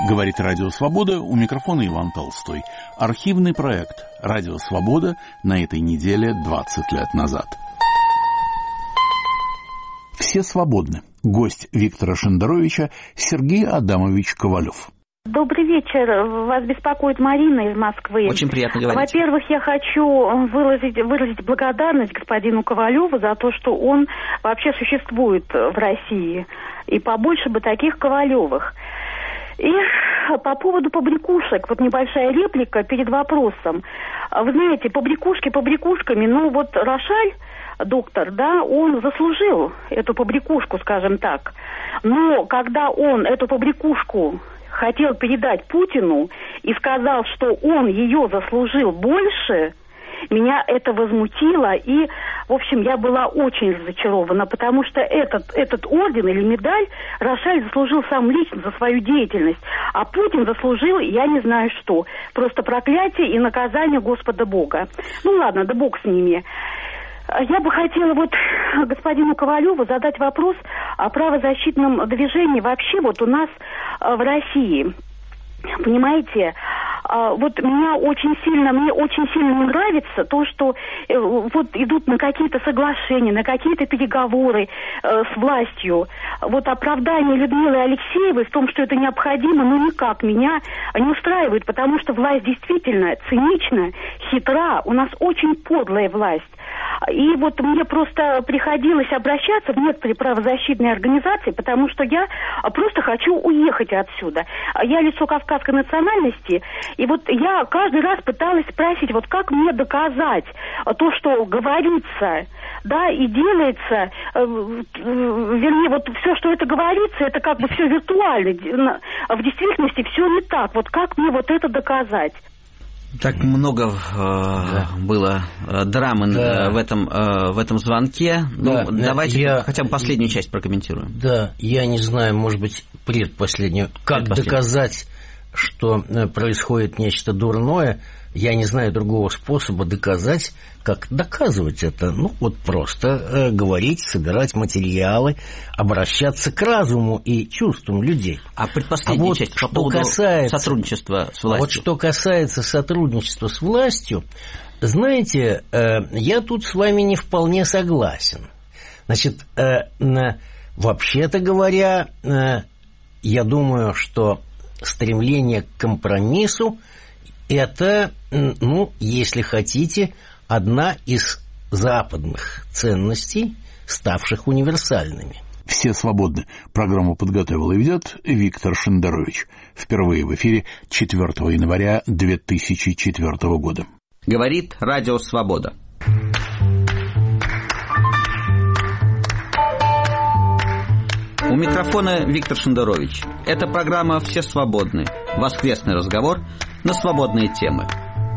Говорит Радио Свобода, у микрофона Иван Толстой. Архивный проект Радио Свобода на этой неделе 20 лет назад. Все свободны. Гость Виктора Шендеровича Сергей Адамович Ковалев. Добрый вечер. Вас беспокоит Марина из Москвы. Очень приятно говорить. Во-первых, я хочу выразить благодарность господину Ковалеву за то, что он вообще существует в России. И побольше бы таких Ковалевых. И по поводу побрякушек, вот небольшая реплика перед вопросом. Вы знаете, побрякушки побрякушками, но вот Рошаль, доктор, да, он заслужил эту побрякушку, скажем так. Но когда он эту побрякушку хотел передать Путину и сказал, что он ее заслужил больше, меня это возмутило, и, в общем, я была очень разочарована, потому что этот орден или медаль Рошаль заслужил сам лично за свою деятельность, а Путин заслужил, я не знаю что, просто проклятие и наказание Господа Бога. Ну ладно, да Бог с ними. Я бы хотела вот господину Ковалеву задать вопрос о правозащитном движении вообще вот у нас в России. Понимаете, вот мне очень сильно не нравится то, что вот идут на какие-то соглашения, на какие-то переговоры с властью. Вот оправдание Людмилы Алексеевой в том, что это необходимо, ну никак меня не устраивает, потому что власть действительно цинична, хитра, у нас очень подлая власть. И вот мне просто приходилось обращаться в некоторые правозащитные организации, потому что я просто хочу уехать отсюда. Я лицо кавказской национальности, и вот я каждый раз пыталась спросить, вот как мне доказать то, что говорится, да, и делается, вернее, вот все, что это говорится, это как бы все виртуально, в действительности все не так. Вот как мне вот это доказать? Так много было драмы в этом звонке. Да. Ну, давайте хотя бы последнюю часть прокомментируем. Да, я не знаю, может быть, предпоследнюю. Как доказать, что происходит нечто дурное? Я не знаю другого способа доказать, как доказывать это. Ну, вот просто говорить, собирать материалы, обращаться к разуму и чувствам людей. А предпоследняя часть по поводу сотрудничества с властью. Вот что касается сотрудничества с властью, знаете, я тут с вами не вполне согласен. Значит, вообще-то говоря, я думаю, что стремление к компромиссу – это, ну, если хотите, одна из западных ценностей, ставших универсальными. Все свободны. Программу подготовил и ведет Виктор Шендерович. Впервые в эфире 4 января 2004 года. Говорит Радио Свобода. У микрофона Виктор Шендерович. Это программа «Все свободны». Воскресный разговор на свободные темы.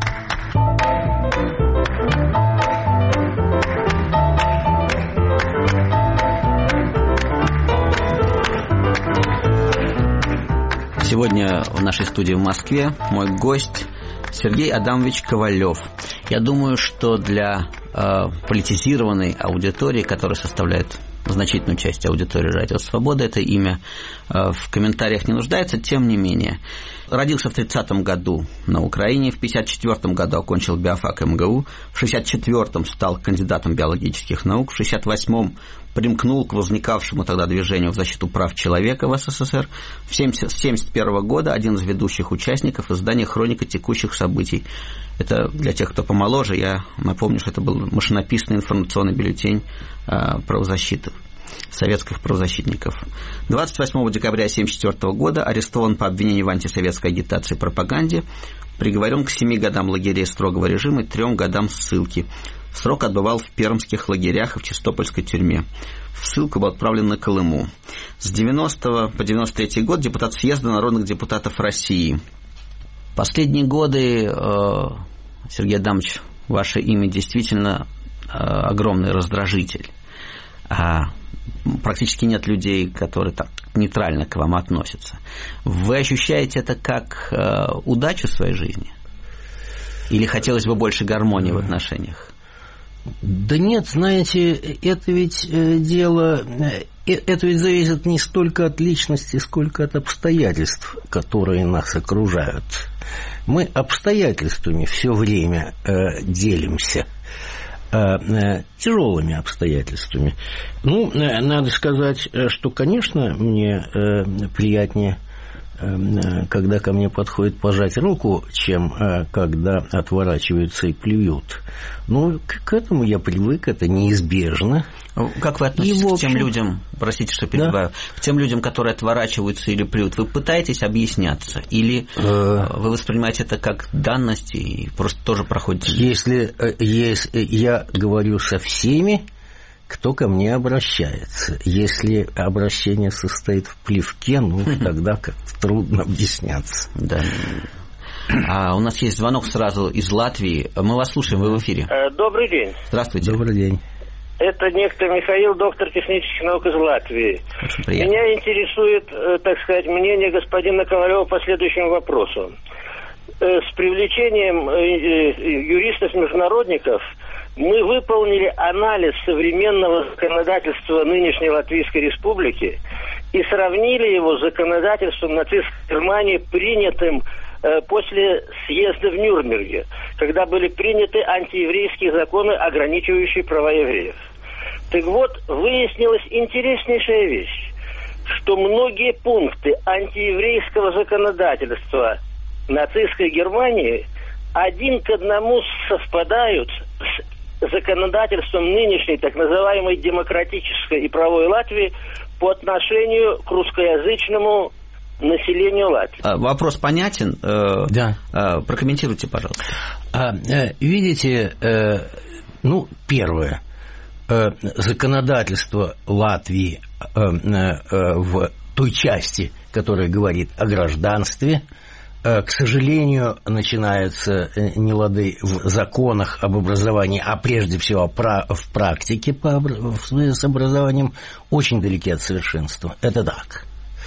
Сегодня в нашей студии в Москве мой гость Сергей Адамович Ковалев. Я думаю, что для политизированной аудитории, которая составляет значительную часть аудитории Радио Свобода, это имя в комментариях не нуждается, тем не менее. Родился в 30-м году на Украине, в 54-м году окончил биофак МГУ, в 64-м стал кандидатом биологических наук, в 68-м примкнул к возникавшему тогда движению в защиту прав человека в СССР, с 71-го года один из ведущих участников издания «Хроника текущих событий». Это для тех, кто помоложе, я напомню, что это был машинописный информационный бюллетень правозащиты, советских правозащитников. 28 декабря 1974 года арестован по обвинению в антисоветской агитации и пропаганде, приговорен к 7 годам лагерей строгого режима и 3 годам ссылки. Срок отбывал в пермских лагерях и в Чистопольской тюрьме. В ссылку был отправлен на Колыму. С 90 по 93 год депутат съезда народных депутатов России. Последние годы, Сергей Адамович, ваше имя действительно огромный раздражитель. Практически нет людей, которые так нейтрально к вам относятся. Вы ощущаете это как удачу в своей жизни? Или хотелось бы больше гармонии в отношениях? Да нет, знаете, это ведь дело это ведь зависит не столько от личности, сколько от обстоятельств, которые нас окружают. Мы обстоятельствами все время делимся, тяжелыми обстоятельствами. Ну, надо сказать, что, конечно, мне приятнее, когда ко мне подходит пожать руку, чем когда отворачиваются и плюют. Ну, к этому я привык, это неизбежно. Как вы относитесь к тем людям, простите, что перебиваю, к тем людям, которые отворачиваются или плюют? Вы пытаетесь объясняться? Или вы воспринимаете это как данность и просто тоже проходите? Если я говорю со всеми, кто ко мне обращается. Если обращение состоит в плевке, ну, тогда как-то трудно объясняться. Да. А у нас есть звонок сразу из Латвии. Мы вас слушаем, вы в эфире. Добрый день. Здравствуйте. Добрый день. Это некто Михаил, доктор технических наук из Латвии. Очень приятно. Меня интересует, так сказать, мнение господина Ковалева по следующему вопросу. С привлечением юристов-международников мы выполнили анализ современного законодательства нынешней Латвийской Республики и сравнили его с законодательством нацистской Германии, принятым после съезда в Нюрнберге, когда были приняты антиеврейские законы, ограничивающие права евреев. Так вот, выяснилась интереснейшая вещь, что многие пункты антиеврейского законодательства нацистской Германии один к одному совпадают с законодательством нынешней так называемой демократической и правовой Латвии по отношению к русскоязычному населению Латвии. Вопрос понятен? Да. Прокомментируйте, пожалуйста. Видите, первое. Законодательство Латвии в той части, которая говорит о гражданстве, к сожалению, начинаются нелады в законах об образовании, а прежде всего в практике с образованием, очень далеки от совершенства. Это так.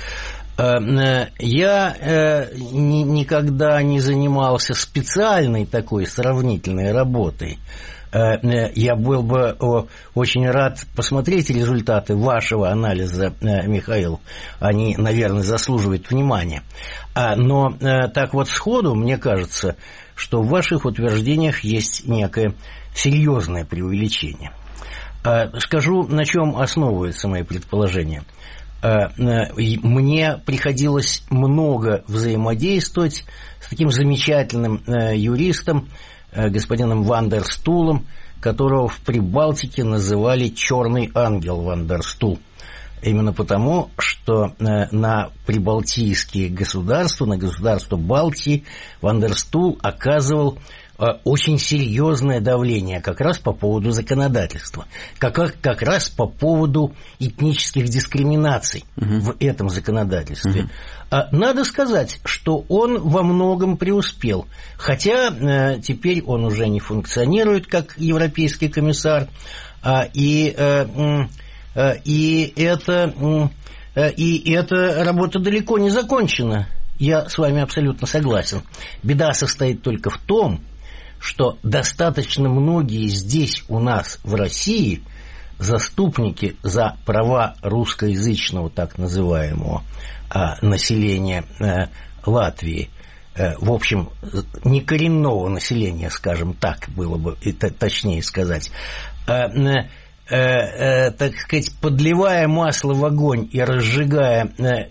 Я никогда не занимался специальной такой сравнительной работой. Я был бы очень рад посмотреть результаты вашего анализа, Михаил. Они, наверное, заслуживают внимания. Но так вот сходу мне кажется, что в ваших утверждениях есть некое серьезное преувеличение. Скажу, на чем основываются мои предположения. Мне приходилось много взаимодействовать с таким замечательным юристом, господином Вандерстулом, которого в Прибалтике называли «черный ангел Вандерстул». Именно потому, что на прибалтийские государства, на государства Балтии Вандерстул оказывал очень серьезное давление как раз по поводу законодательства, как раз по поводу этнических дискриминаций в этом законодательстве. Надо сказать, что он во многом преуспел, хотя теперь он уже не функционирует как европейский комиссар, и эта работа далеко не закончена. Я с вами абсолютно согласен. Беда состоит только в том, что достаточно многие здесь у нас в России заступники за права русскоязычного так называемого населения Латвии, в общем, некоренного населения, скажем так, было бы точнее сказать, так сказать, подливая масло в огонь и разжигая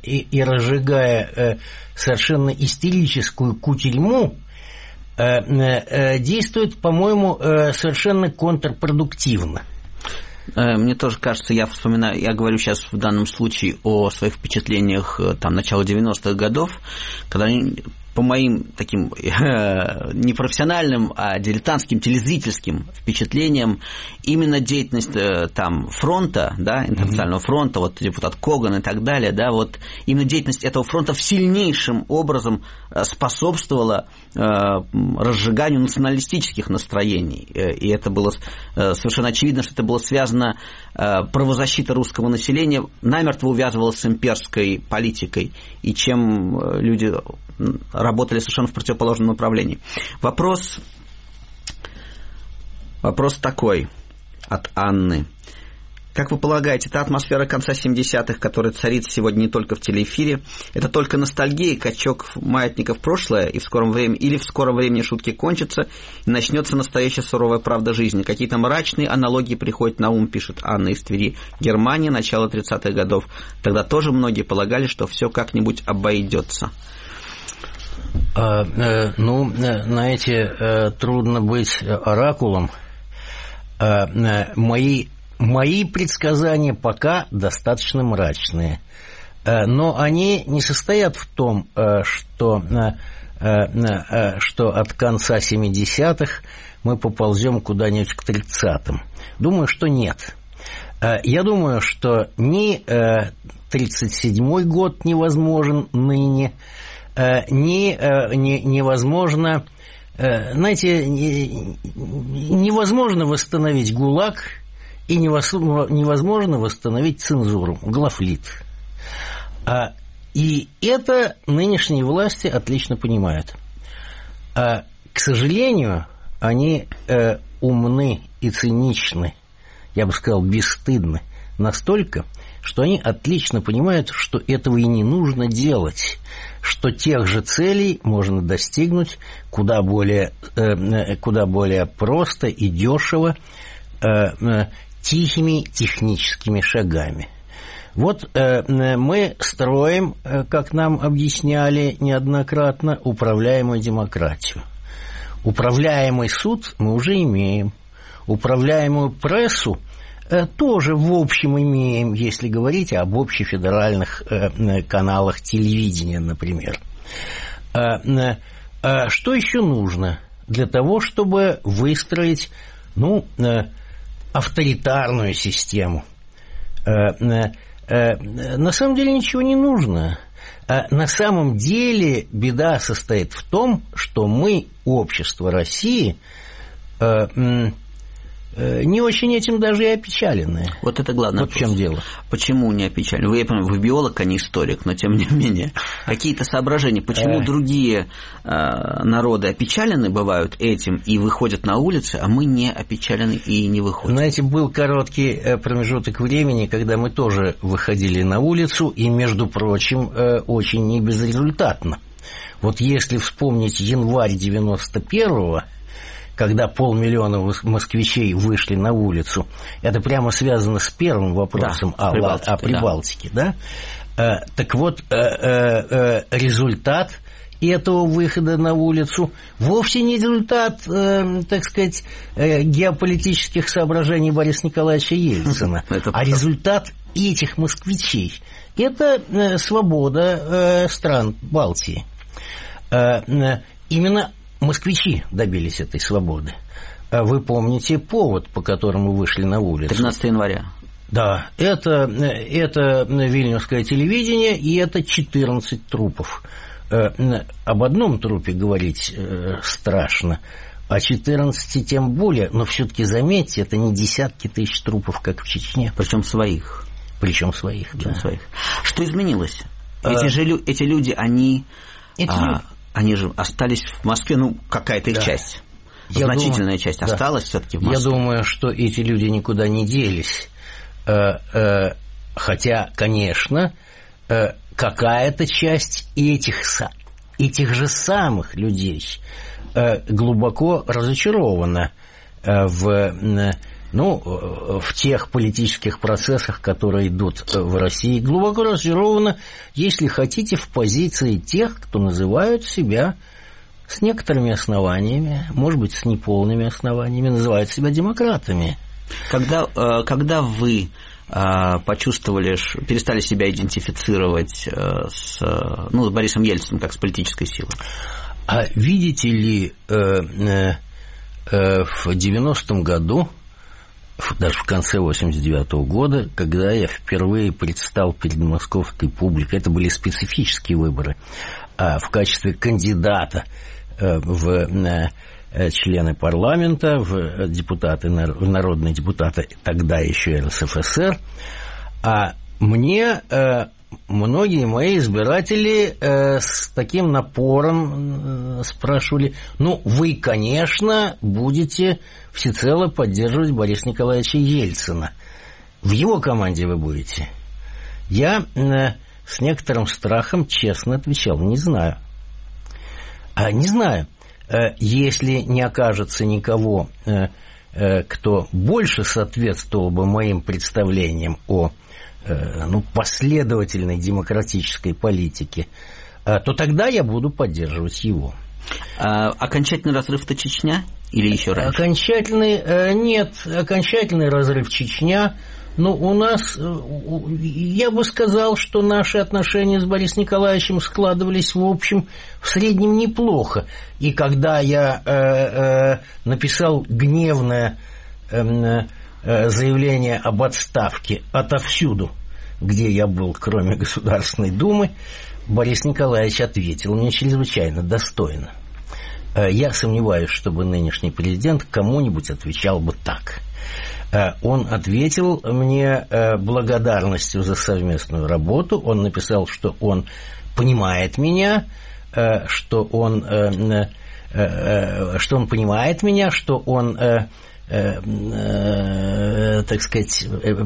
совершенно истерическую кутерьму, действует, по-моему, совершенно контрпродуктивно. Мне тоже кажется, я говорю сейчас в данном случае о своих впечатлениях начала 90-х годов, когда по моим таким не профессиональным, а дилетантским, телезрительским впечатлениям, именно деятельность фронта, интернационального фронта, депутат Коган и так далее, именно деятельность этого фронта сильнейшим образом способствовала разжиганию националистических настроений. И это было совершенно очевидно, что это было связано, правозащита русского населения намертво увязывалась с имперской политикой, и чем люди работали совершенно в противоположном направлении. Вопрос такой от Анны. Как вы полагаете, та атмосфера конца 70-х, которая царит сегодня не только в телеэфире, это только ностальгия, качок маятников в прошлое, и в скором времени шутки кончатся, и начнется настоящая суровая правда жизни? Какие-то мрачные аналогии приходят на ум, пишет Анна из Твери. Германия, начало 30-х годов. Тогда тоже многие полагали, что все как-нибудь обойдется. Знаете, трудно быть оракулом. Мои предсказания пока достаточно мрачные, но они не состоят в том, что от конца 70-х мы поползем куда-нибудь к 30-м. Думаю, что нет. Я думаю, что ни 37-й год невозможен ныне, невозможно, знаете, невозможно восстановить ГУЛАГ, и невозможно восстановить цензуру, глафлит. И это нынешние власти отлично понимают. К сожалению, они умны и циничны, я бы сказал, бесстыдны, настолько, что они отлично понимают, что этого и не нужно делать, что тех же целей можно достигнуть куда более просто и дешево, тихими техническими шагами. Вот мы строим, как нам объясняли неоднократно, управляемую демократию. Управляемый суд мы уже имеем. Управляемую прессу тоже в общем имеем, если говорить об общефедеральных каналах телевидения, например. Что еще нужно для того, чтобы выстроить, авторитарную систему? На самом деле ничего не нужно. На самом деле беда состоит в том, что мы, общество России, не очень этим даже и опечалены. Вот это главное. Вот в чем дело. Почему не опечалены? Вы биолог, а не историк, но тем не менее. Какие-то соображения, почему другие народы опечалены бывают этим и выходят на улицы, а мы не опечалены и не выходим? Знаете, был короткий промежуток времени, когда мы тоже выходили на улицу, и, между прочим, очень не безрезультатно. Вот если вспомнить январь 91-го, когда 500 000 москвичей вышли на улицу, это прямо связано с первым вопросом о Прибалтике, да? Так вот, результат этого выхода на улицу вовсе не результат, так сказать, геополитических соображений Бориса Николаевича Ельцина, а результат этих москвичей. Это свобода стран Балтии. Именно москвичи добились этой свободы. Вы помните повод, по которому вышли на улицу? 13 января. Да, это вильнюсское телевидение, и это 14 трупов. Об одном трупе говорить страшно, о 14 тем более, но все-таки заметьте, это не десятки тысяч трупов, как в Чечне. Причем своих. Да. Что изменилось? Эти люди, они же остались в Москве, какая-то их часть. Значительная часть осталась все-таки в Москве. Я думаю, что эти люди никуда не делись. Хотя, конечно, какая-то часть этих же самых людей глубоко разочарована в тех политических процессах, которые идут в России, глубоко разочарована, если хотите, в позиции тех, кто называют себя с некоторыми основаниями, может быть, с неполными основаниями, называют себя демократами. Когда вы почувствовали, перестали себя идентифицировать с Борисом Ельциным как с политической силой? А видите ли, в 90-м году, даже в конце 89-го года, когда я впервые предстал перед московской публикой, это были специфические выборы, в качестве кандидата в члены парламента, в депутаты, в народные депутаты тогда еще РСФСР, мне многие мои избиратели с таким напором спрашивали: вы, конечно, будете всецело поддерживать Бориса Николаевича Ельцина. В его команде вы будете? Я с некоторым страхом честно отвечал: не знаю. Не знаю. Если не окажется никого, кто больше соответствовал бы моим представлениям о последовательной демократической политике, то тогда я буду поддерживать его. Окончательный разрыв-то Чечня или еще раньше? Окончательный разрыв Чечня. Но у нас, я бы сказал, что наши отношения с Борисом Николаевичем складывались, в общем, в среднем неплохо. И когда я написал гневное заявление об отставке отовсюду, где я был, кроме Государственной Думы, Борис Николаевич ответил мне чрезвычайно достойно. Я сомневаюсь, чтобы нынешний президент кому-нибудь отвечал бы так. Он ответил мне благодарностью за совместную работу. Он написал, что он понимает меня, что он понимает меня, что он, так сказать,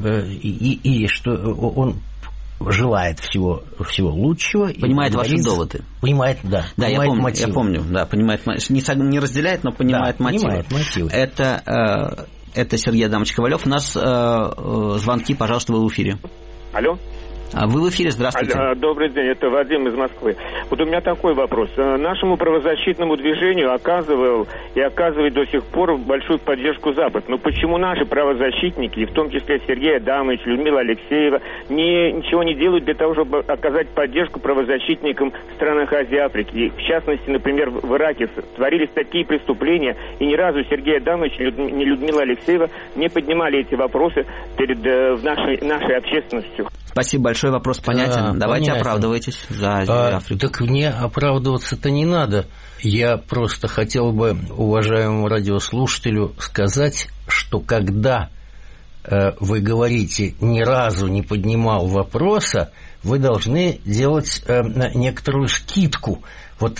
и что он желает всего лучшего. Понимает ваши доводы. Понимает, да. Да, понимает я помню, да, понимает, не разделяет, но понимает мотивы. Понимает мотивы. Это Сергей Адамович Ковалев. У нас звонки, пожалуйста, вы в эфире. Алло. Вы в эфире, здравствуйте. Добрый день, это Вадим из Москвы. Вот у меня такой вопрос. Нашему правозащитному движению оказывал и оказывает до сих пор большую поддержку Запад. Но почему наши правозащитники, и в том числе Сергей Адамович, Людмила Алексеева, ничего не делают для того, чтобы оказать поддержку правозащитникам в странах Азии и Африки? И в частности, например, в Ираке творились такие преступления, и ни разу Сергей Адамович ни Людмила Алексеева не поднимали эти вопросы перед нашей общественностью. Спасибо большое, вопрос понятен. Давайте оправдывайтесь за Азию и Африку. Так мне оправдываться-то не надо. Я просто хотел бы уважаемому радиослушателю сказать, что когда вы говорите «ни разу не поднимал вопроса», вы должны делать некоторую скидку. Вот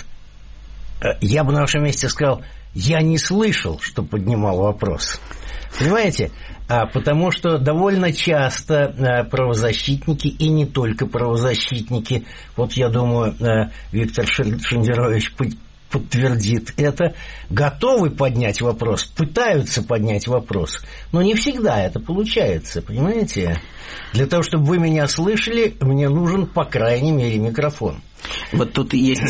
я бы на вашем месте сказал: я не слышал, что поднимал вопрос. Понимаете? Потому что довольно часто правозащитники, и не только правозащитники, вот я думаю, Виктор Шендерович подтвердит это, готовы поднять вопрос, пытаются поднять вопрос, но не всегда это получается, понимаете? Для того, чтобы вы меня слышали, мне нужен, по крайней мере, микрофон. Вот тут есть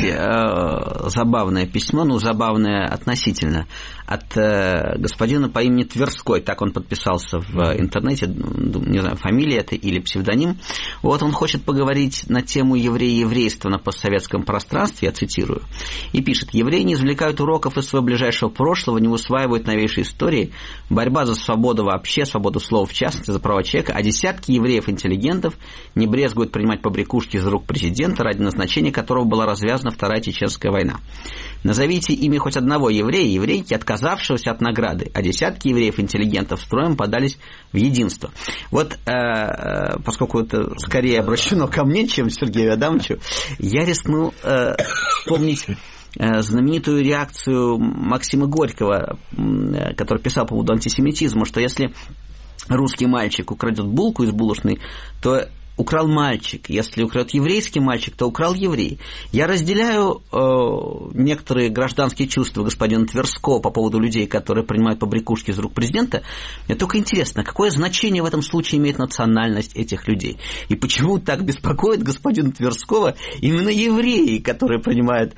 забавное письмо, забавное относительно, от господина по имени Тверской, так он подписался в интернете, не знаю, фамилия это или псевдоним. Вот он хочет поговорить на тему еврейства на постсоветском пространстве, я цитирую, и пишет: евреи не извлекают уроков из своего ближайшего прошлого, не усваивают новейшие истории, борьба за свободу вообще, свободу слова в частности, за права человека, а десятки евреев-интеллигентов не брезгуют принимать побрякушки из рук президента, ради назначения которого была развязана Вторая Чеченская война. Назовите имя хоть одного еврея, еврейки, отказавшегося от награды, а десятки евреев-интеллигентов строем подались в единство. Вот, поскольку это скорее обращено ко мне, чем Сергею Адамовичу, я рискну вспомнить знаменитую реакцию Максима Горького, который писал по поводу антисемитизма, что если русский мальчик украдет булку из булочной, то украл мальчик. Если украдет еврейский мальчик, то украл еврей. Я разделяю некоторые гражданские чувства господина Тверского по поводу людей, которые принимают побрякушки из рук президента. Мне только интересно, какое значение в этом случае имеет национальность этих людей? И почему так беспокоит господина Тверского именно евреи, которые принимают...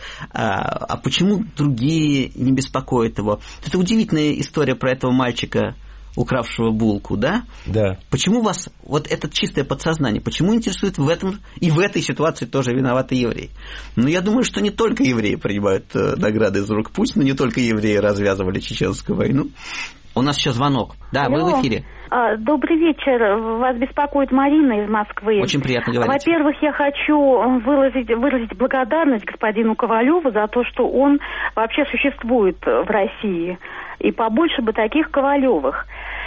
А почему другие не беспокоят его? Это удивительная история про этого мальчика, укравшего булку, да? Да. Почему вас вот это чистое подсознание, почему интересует в этом, и в этой ситуации тоже виноваты евреи? Ну, я думаю, что не только евреи принимают награды из рук Путина, не только евреи развязывали Чеченскую войну. У нас еще звонок. Да, алло. Вы в эфире. Добрый вечер. Вас беспокоит Марина из Москвы. Очень приятно говорить. Во-первых, я хочу выразить благодарность господину Ковалеву за то, что он вообще существует в России. И побольше бы таких Ковалевых.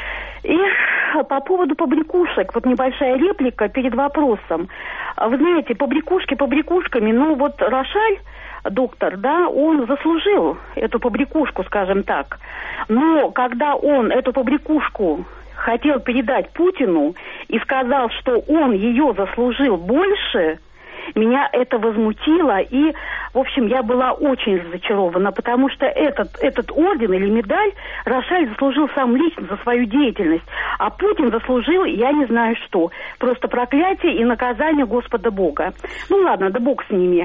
И по поводу побрякушек, вот небольшая реплика перед вопросом. Вы знаете, побрякушки побрякушками, но вот Рошаль, доктор, да, он заслужил эту побрякушку, скажем так. Но когда он эту побрякушку хотел передать Путину и сказал, что он ее заслужил больше, меня это возмутило, и, в общем, я была очень разочарована, потому что этот орден или медаль Рошаль заслужил сам лично за свою деятельность, а Путин заслужил, я не знаю что, просто проклятие и наказание Господа Бога. Ну ладно, да Бог с ними.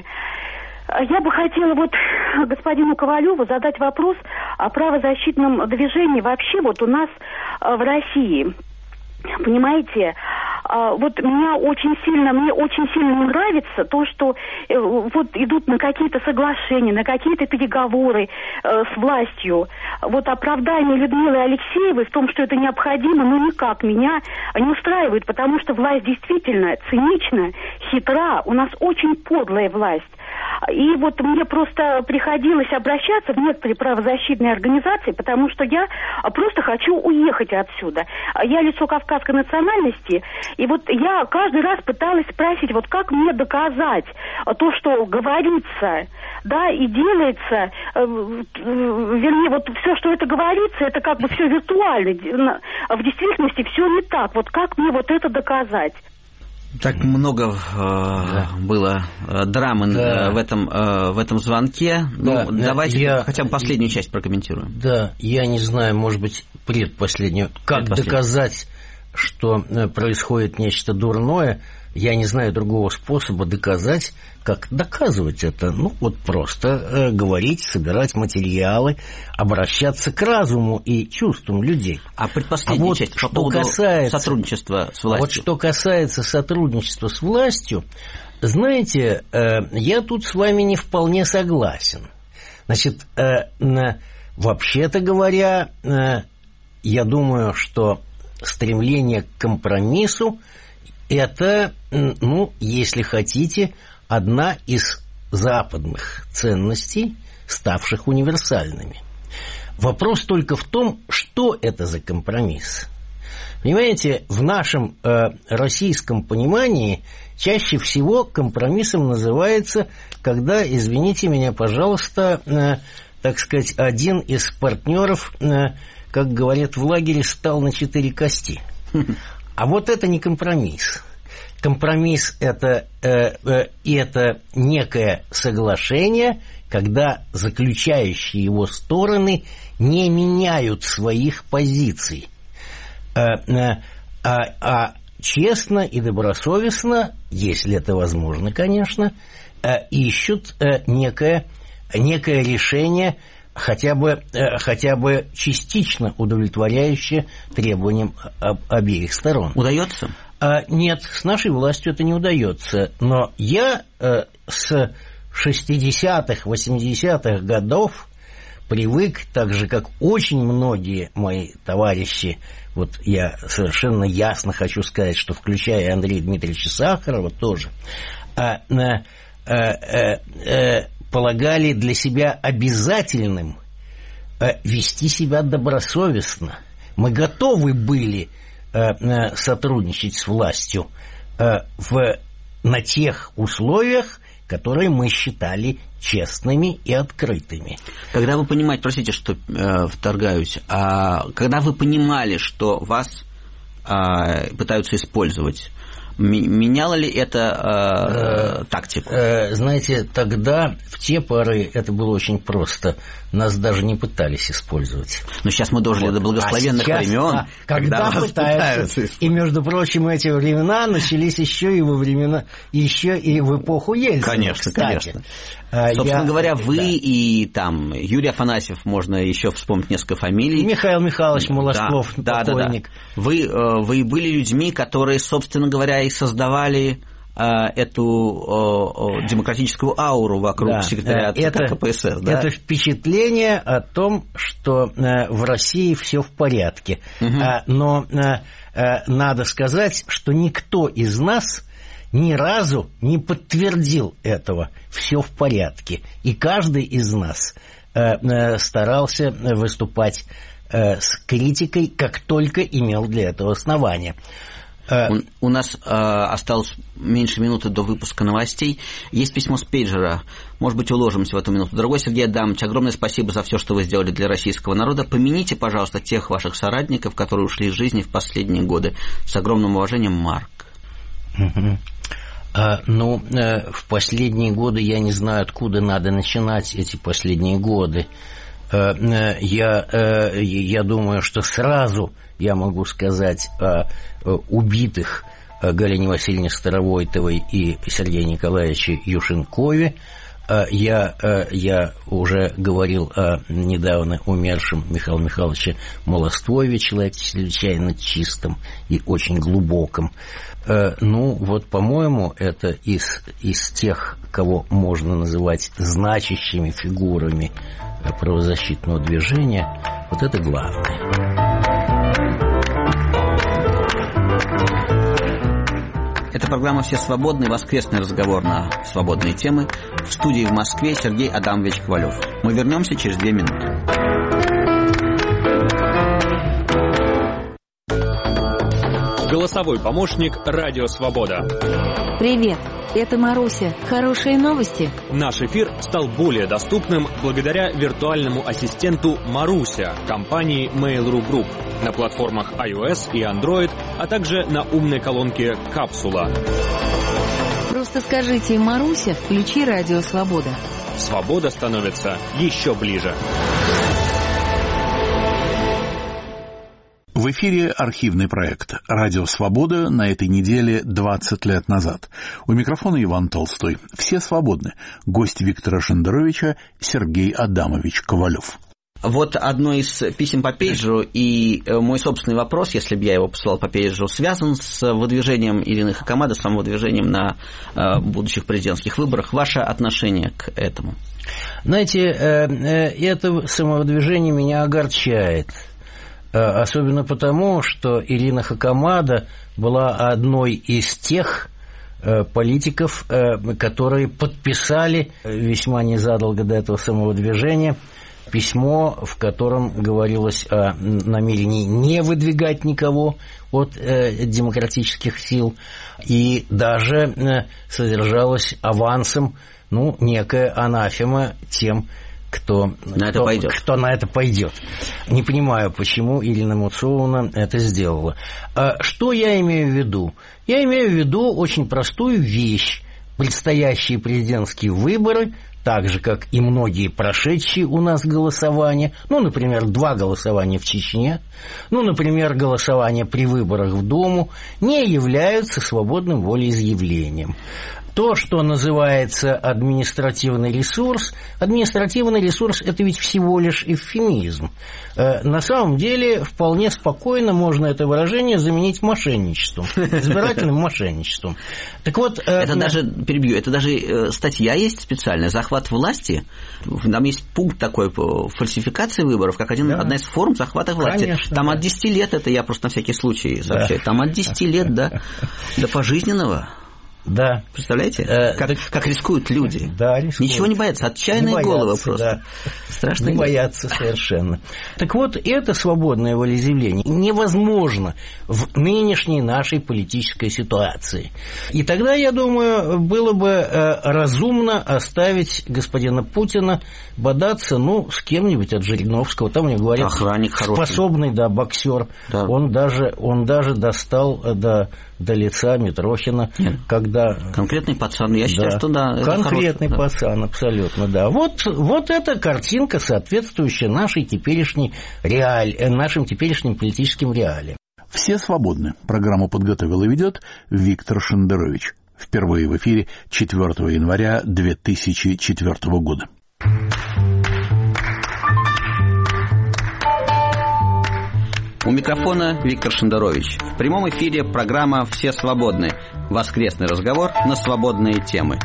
Я бы хотела вот господину Ковалеву задать вопрос о правозащитном движении вообще вот у нас в России. Понимаете, вот мне очень сильно не нравится то, что вот идут на какие-то соглашения, на какие-то переговоры с властью. Вот оправдание Людмилы Алексеевой в том, что это необходимо, ну никак меня не устраивает, потому что власть действительно цинична, хитра, у нас очень подлая власть. И вот мне просто приходилось обращаться в некоторые правозащитные организации, потому что я просто хочу уехать отсюда. Я лицо кавказской национальности, и вот я каждый раз пыталась спросить, вот как мне доказать то, что говорится, да, и делается, вернее, вот все, что это говорится, это как бы все виртуально, в действительности все не так. Вот как мне вот это доказать? Так много было драмы в этом звонке. Да, ну, давайте хотя бы последнюю часть прокомментируем. Да, я не знаю, может быть, предпоследнюю. Как доказать, что происходит нечто дурное? Я не знаю другого способа доказать, как доказывать это. Ну, вот просто говорить, собирать материалы, обращаться к разуму и чувствам людей. А предпоследняя часть по поводу сотрудничества с властью. Вот что касается сотрудничества с властью, знаете, я тут с вами не вполне согласен. Значит, вообще-то говоря, я думаю, что стремление к компромиссу — это, ну, если хотите, одна из западных ценностей, ставших универсальными. Вопрос только в том, что это за компромисс. Понимаете, в нашем российском понимании чаще всего компромиссом называется, когда, извините меня, пожалуйста, так сказать, один из партнеров, как говорят в лагере, стал на 4 кости. А вот это не компромисс. Компромисс – это некое соглашение, когда заключающие его стороны не меняют своих позиций, а честно и добросовестно, если это возможно, конечно, ищут некое решение, хотя бы частично удовлетворяющее требованиям обеих сторон. Удается? Нет, с нашей властью это не удается. Но я с 60-х, 80-х годов привык, так же, как очень многие мои товарищи, вот я совершенно ясно хочу сказать, что включая Андрея Дмитриевича Сахарова тоже, полагали для себя обязательным вести себя добросовестно. Мы готовы были сотрудничать с властью на тех условиях, которые мы считали честными и открытыми. Когда вы понимаете, простите, что вторгаюсь, когда вы понимали, что вас пытаются использовать, меняло ли это тактику? Знаете, тогда, в те поры, это было очень просто. Нас даже не пытались использовать. Но сейчас мы дожили до благословенных времен, когда пытаются. И, между прочим, эти времена начались еще и в эпоху Ельцина. Конечно, кстати. Конечно. Собственно говоря, вы и там Юрий Афанасьев, можно еще вспомнить несколько фамилий. Михаил Михайлович Молосков, покойник. Да. Вы были людьми, которые, собственно говоря, и создавали эту демократическую ауру вокруг секретариата КПСС. Да? Это впечатление о том, что в России все в порядке. Но надо сказать, что никто из нас ни разу не подтвердил этого. Все в порядке. И каждый из нас старался выступать с критикой, как только имел для этого основания. У нас осталось меньше минуты до выпуска новостей. Есть письмо с пейджера. Может быть, уложимся в эту минуту. Дорогой Сергей Адамович, огромное спасибо за все, что вы сделали для российского народа. Помяните, пожалуйста, тех ваших соратников, которые ушли из жизни в последние годы. С огромным уважением, Марк. В последние годы я не знаю, откуда надо начинать эти последние годы. Я думаю, что сразу я могу сказать о убитых Галине Васильевне Старовойтовой и Сергее Николаевиче Юшенкове. Я уже говорил о недавно умершем Михаиле Михайловиче Молостове, человеке чрезвычайно чистом и очень глубоком. По-моему, это из тех, кого можно называть значащими фигурами правозащитного движения, вот это главное. Это программа «Все свободны», воскресный разговор на свободные темы. В студии в Москве Сергей Адамович Ковалев. Мы вернемся через 2 минуты. Голосовой помощник «Радио Свобода». Привет, это Маруся. Хорошие новости? Наш эфир стал более доступным благодаря виртуальному ассистенту «Маруся» компании Mail.ru Group на платформах iOS и Android, а также на умной колонке «Капсула». Просто скажите «Маруся, включи «Радио Свобода». Свобода становится еще ближе. В эфире архивный проект «Радио Свобода» на этой неделе 20 лет назад. У микрофона Иван Толстой. Все свободны. Гость Виктора Шендеровича Сергей Адамович Ковалев. Вот одно из писем по пейджеру, и мой собственный вопрос, если бы я его посылал по пейджеру, связан с выдвижением Ирины Хакамады, самовыдвижением на будущих президентских выборах. Ваше отношение к этому? Знаете, это самовыдвижение меня огорчает. Особенно потому, что Ирина Хакамада была одной из тех политиков, которые подписали весьма незадолго до этого самовыдвижения письмо, в котором говорилось о намерении не выдвигать никого от демократических сил, и даже содержалось авансом некая анафема тем, кто на это пойдет. Не понимаю, почему Ирина Муцовна это сделала. Что я имею в виду? Я имею в виду очень простую вещь. Предстоящие президентские выборы, так же, как и многие прошедшие у нас голосования, например, 2 голосования в Чечне, например, голосование при выборах в Думу, не являются свободным волеизъявлением. То, что называется административный ресурс – это ведь всего лишь эвфемизм. На самом деле, вполне спокойно можно это выражение заменить мошенничеством, избирательным мошенничеством. Так вот, это даже статья есть специальная «Захват власти». Там есть пункт такой по фальсификации выборов, как одна из форм захвата власти. Конечно, там от 10 лет, это я просто на всякий случай сообщаю, там от 10 лет до пожизненного. Да. Представляете, как рискуют люди? Да, рискуют. Ничего не боятся, отчаянные головы просто. Да. Страшно. Не боятся совершенно. Так вот, это свободное волеизъявление невозможно в нынешней нашей политической ситуации. И тогда, я думаю, было бы разумно оставить господина Путина бодаться, с кем-нибудь от Жириновского. Там, мне говорят, охранник способный, боксер. Да. Он даже достал до лица Митрохина, когда... Конкретный пацан, я считаю, что да. Конкретный пацан, абсолютно, да. Вот эта картинка, соответствующая нашим теперешним политическим реалиям. Все свободны. Программу подготовил и ведет Виктор Шендерович. Впервые в эфире 4 января 2004 года. У микрофона Виктор Шендерович. В прямом эфире программа «Все свободны». Воскресный разговор на свободные темы.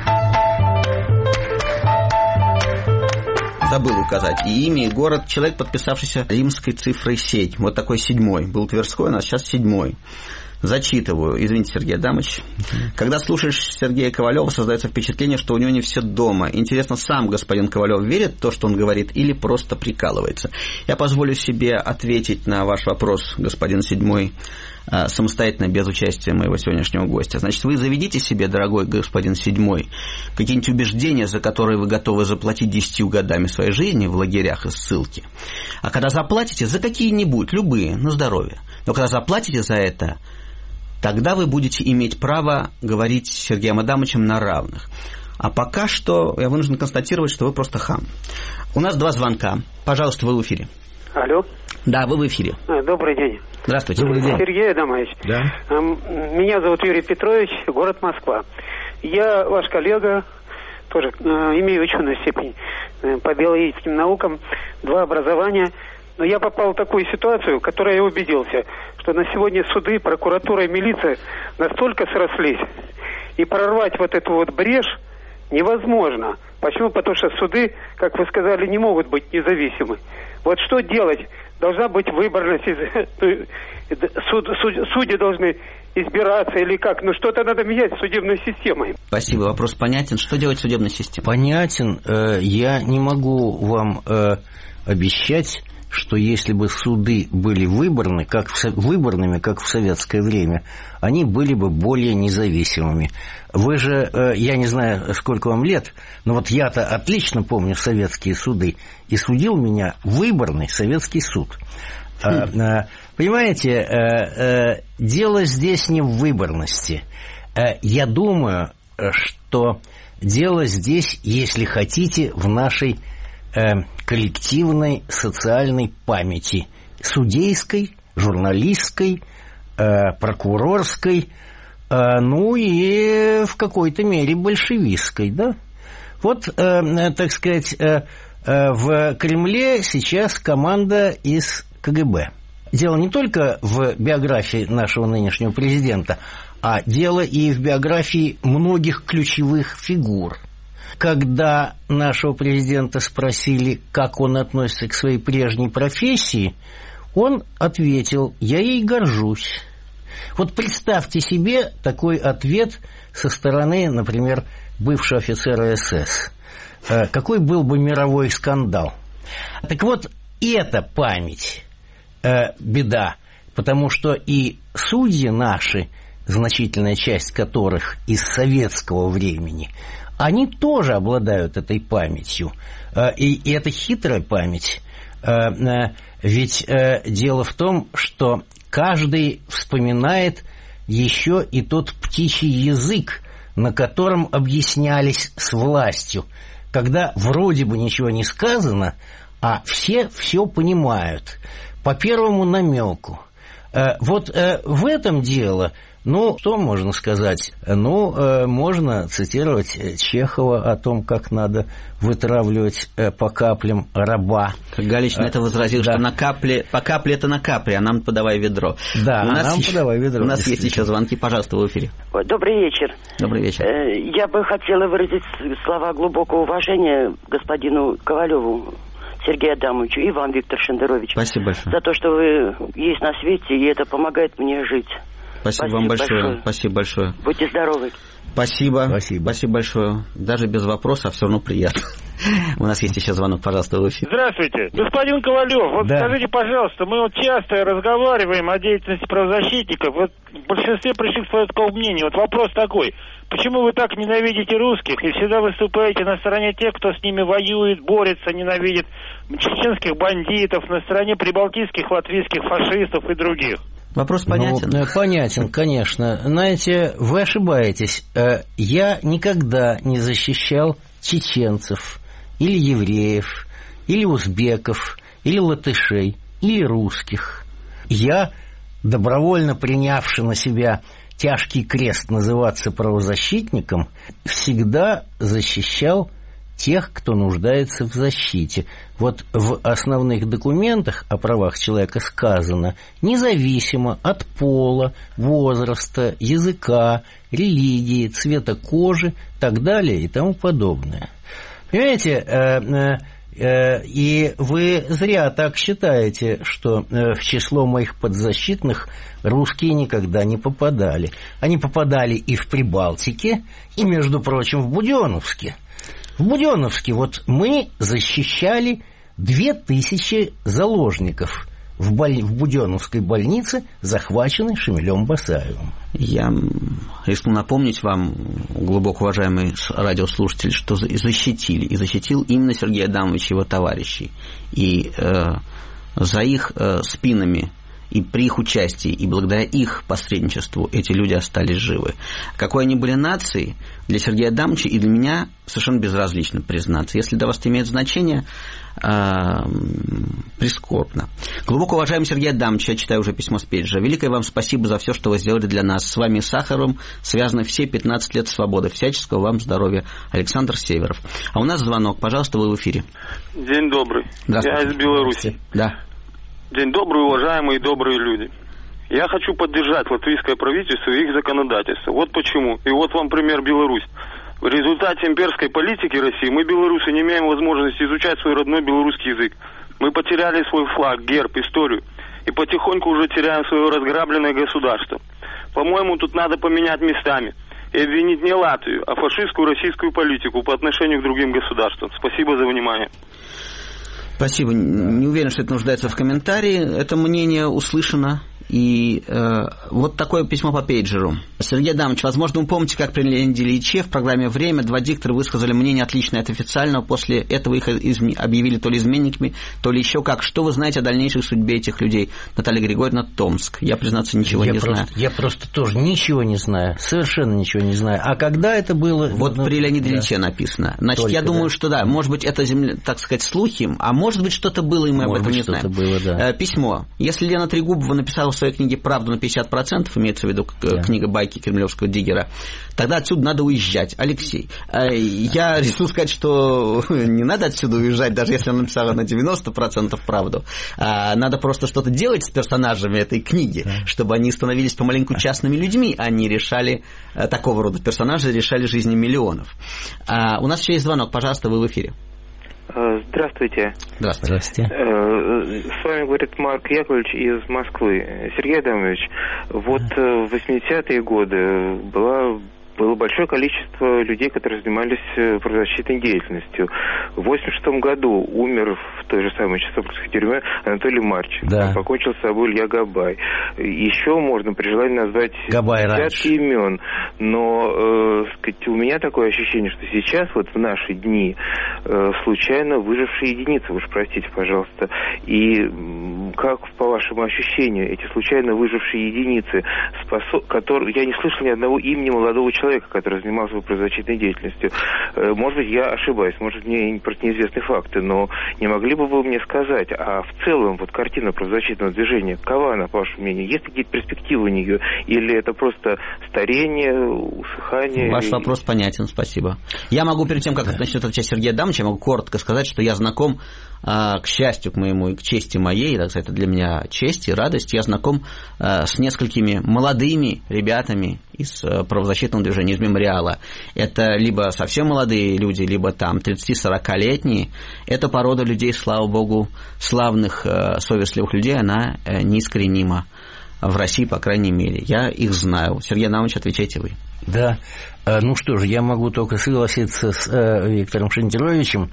Забыл указать и имя, и город. Человек, подписавшийся римской цифрой 7. Вот такой 7. Был Тверской, у нас сейчас 7. Зачитываю. Извините, Сергей Адамович. Когда слушаешь Сергея Ковалева, создается впечатление, что у него не все дома. Интересно, сам господин Ковалев верит в то, что он говорит, или просто прикалывается? Я позволю себе ответить на ваш вопрос, господин 7, самостоятельно, без участия моего сегодняшнего гостя. Значит, вы заведите себе, дорогой господин Седьмой, какие-нибудь убеждения, за которые вы готовы заплатить 10 годами своей жизни в лагерях и ссылке. А когда заплатите за какие-нибудь, любые, на здоровье, но когда заплатите за это, тогда вы будете иметь право говорить с Сергеем Адамовичем на равных. А пока что я вынужден констатировать, что вы просто хам. У нас 2 звонка. Пожалуйста, вы в эфире. Алло. Да, вы в эфире. Добрый день. Здравствуйте. Добрый день. Сергей Адамович. Да. Меня зовут Юрий Петрович, город Москва. Я ваш коллега, тоже имею ученую степень по биологическим наукам, 2 образования. Но я попал в такую ситуацию, в которой я убедился, что на сегодня суды, прокуратура и милиция настолько срослись, и прорвать вот эту вот брешь невозможно. Почему? Потому что суды, как вы сказали, не могут быть независимы. Вот что делать? Должна быть выборность. Судьи должны избираться или как? Ну что-то надо менять с судебной системой. Спасибо. Вопрос понятен. Что делать с судебной системой? Понятен. Я не могу вам обещать, что если бы суды были выборными, как в советское время, они были бы более независимыми. Вы же, я не знаю, сколько вам лет, но вот я-то отлично помню советские суды, и судил меня выборный советский суд. Понимаете, дело здесь не в выборности. Я думаю, что дело здесь, если хотите, в нашей коллективной социальной памяти, судейской, журналистской, прокурорской, ну и в какой-то мере большевистской, да? Вот, так сказать, в Кремле сейчас команда из КГБ. Дело не только в биографии нашего нынешнего президента, а дело и в биографии многих ключевых фигур. Когда нашего президента спросили, как он относится к своей прежней профессии, он ответил: «Я ей горжусь». Вот представьте себе такой ответ со стороны, например, бывшего офицера СС. Какой был бы мировой скандал? Так вот, эта память беда, потому что и судьи наши, значительная часть которых из советского времени, они тоже обладают этой памятью. И это хитрая память. Ведь дело в том, что каждый вспоминает еще и тот птичий язык, на котором объяснялись с властью, когда вроде бы ничего не сказано, а все понимают по первому намеку. Вот в этом дело. Ну, что можно сказать? Ну, можно цитировать Чехова о том, как надо вытравливать по каплям раба. Галич на это возразил, да, что по капле это на капре, а нам подавай ведро. Да, подавай ведро. У нас есть еще звонки, пожалуйста, в эфире. Добрый вечер. Добрый вечер. Я бы хотела выразить слова глубокого уважения господину Ковалеву Сергею Адамовичу и вам, Виктор Шендерович. Спасибо большое. За то, что вы есть на свете, и это помогает мне жить. Спасибо вам большое. Спасибо большое. Будьте здоровы. Спасибо большое. Даже без вопроса, а все равно приятно. У нас есть еще звонок, пожалуйста, в эфире. Здравствуйте. Господин Ковалев, вот скажите, пожалуйста, мы вот часто разговариваем о деятельности правозащитников. Вот в большинстве пришли к такому мнению. Вот вопрос такой. Почему вы так ненавидите русских и всегда выступаете на стороне тех, кто с ними воюет, борется, ненавидит чеченских бандитов, на стороне прибалтийских, латвийских фашистов и других? Вопрос понятен? Ну, понятен, конечно. Знаете, вы ошибаетесь. Я никогда не защищал чеченцев, или евреев, или узбеков, или латышей, или русских. Я, добровольно принявший на себя тяжкий крест называться правозащитником, всегда защищал тех, кто нуждается в защите. Вот в основных документах о правах человека сказано: независимо от пола, возраста, языка, религии, цвета кожи, так далее и тому подобное. Понимаете, и вы зря так считаете, что в число моих подзащитных русские никогда не попадали. Они попадали и в Прибалтике, и, между прочим, в Буденновске. В Буденновске вот мы защищали 2000 заложников в Буденновской больнице, захваченной Шамилем Басаевым. Я рискну напомнить вам, глубоко уважаемые радиослушатели, что защитил именно Сергей Адамович и его товарищей. И за их спинами и при их участии, и благодаря их посредничеству эти люди остались живы. Какой они были нацией, для Сергея Адамовича и для меня совершенно безразлично, признаться. Если для вас это имеет значение, прискорбно. Глубоко уважаемый Сергей Адамович, я читаю уже письмо с пейджа. Великое вам спасибо за все, что вы сделали для нас. С вами Сахаровым связаны все 15 лет свободы. Всяческого вам здоровья. Александр Северов. А у нас звонок. Пожалуйста, вы в эфире. День добрый. Я из Беларуси. Да. День добрый, уважаемые добрые люди. Я хочу поддержать латвийское правительство и их законодательство. Вот почему. И вот вам пример Беларусь. В результате имперской политики России мы, белорусы, не имеем возможности изучать свой родной белорусский язык. Мы потеряли свой флаг, герб, историю. И потихоньку уже теряем свое разграбленное государство. По-моему, тут надо поменять местами. И обвинить не Латвию, а фашистскую российскую политику по отношению к другим государствам. Спасибо за внимание. Спасибо. Не уверен, что это нуждается в комментарии. Это мнение услышано. И вот такое письмо по пейджеру. Сергей Адамович, возможно, вы помните, как при Леониде Ильиче в программе «Время» два диктора высказали мнение отличное от официального. После этого их объявили то ли изменниками, то ли еще как. Что вы знаете о дальнейшей судьбе этих людей? Наталья Григорьевна, Томск. Я, признаться, ничего не знаю. Я просто тоже ничего не знаю. Совершенно ничего не знаю. А когда это было? Вот при Леониде Ильиче написано. Значит, только, я думаю, что да. Может быть, это, так сказать, слухи, а может быть, что-то было, и мы об этом не знаем. Было, да. Письмо. Если Лена Трегубова написала в своей книге «Правду на 50%», имеется в виду книга байки кремлевского диггера, тогда отсюда надо уезжать. Алексей, я решил сказать, что не надо отсюда уезжать, даже если она написала на 90% правду. Надо просто что-то делать с персонажами этой книги, чтобы они становились помаленьку частными людьми, а не решали, такого рода персонажи решали жизни миллионов. У нас еще есть звонок. Пожалуйста, вы в эфире. Здравствуйте. Здравствуйте. С вами говорит Марк Яковлевич из Москвы. Сергей Адамович, вот в 80-е годы было большое количество людей, которые занимались правозащитной деятельностью. В 86-м году умер в той же самой Чистопольской тюрьме Анатолий Марченко. Да. Покончил с собой Илья Габай. Еще можно при желании назвать десятки имен. Но у меня такое ощущение, что сейчас, вот в наши дни, случайно выжившие единицы, вы уж простите, пожалуйста. И как, по вашему ощущению, эти случайно выжившие единицы, которые я не слышал ни одного имени молодого человека, который занимался правозащитной деятельностью. Может быть, я ошибаюсь, может, мне просто неизвестны факты, но не могли бы вы мне сказать, а в целом вот картина правозащитного движения, какова она, по вашему мнению? Есть какие-то перспективы у нее? Или это просто старение, усыхание? Ваш вопрос понятен, спасибо. Я могу, перед тем, как начнет отвечать Сергей Адамович, я могу коротко сказать, что я знаком, к счастью к моему и к чести моей, это для меня честь и радость, я знаком с несколькими молодыми ребятами из правозащитного движения, из мемориала. Это либо совсем молодые люди, либо там 30-40-летние. Эта порода людей, слава богу, славных, совестливых людей, она неискоренима в России, по крайней мере. Я их знаю. Сергей Адамович, отвечайте вы. Да. Ну что же, я могу только согласиться с Виктором Шендеровичем.